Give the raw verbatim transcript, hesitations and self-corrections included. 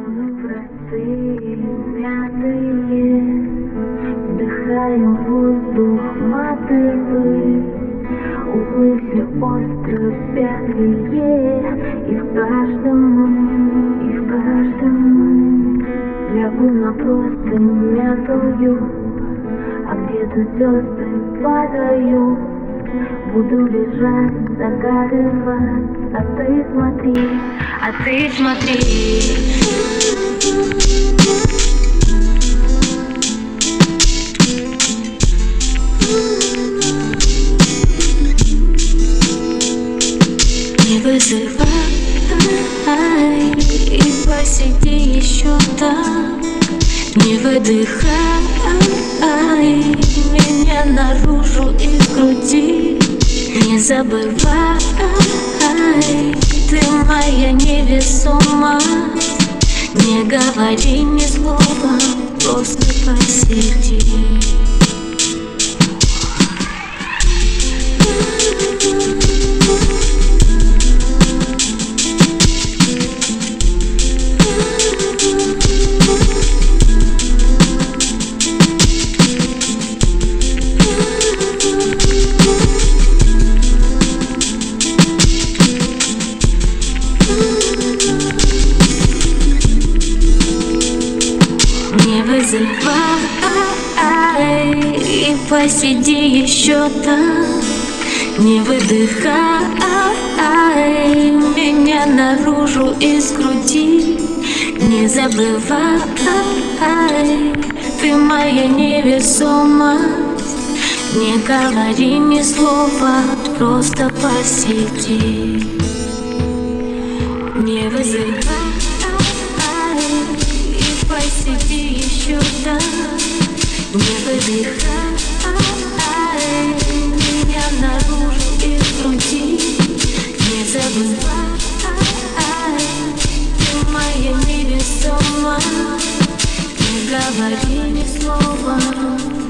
Мы простые, мятые, вдыхаем воздух матовый, углы все остро пятые, и в каждом мы, и в каждом мы. Лягу на простынь мятую, а где-то звезды падают. Буду лежать, загадывать, а ты смотри, а ты смотри. Не вызывай и посиди еще так. Не выдыхай меня наружу из груди. Не забывай, ты моя невесомость. Не говори ни слова, просто посиди. Не вызывай и посиди еще так. Не выдыхай меня наружу из груди. Не забывай, ты моя невесомость. Не говори ни слова, просто посиди. Не вызывай и посиди еще так. Не выдыхай меня наружу из груди. Не забывай, ты моя невесомость. Не говори ни слова.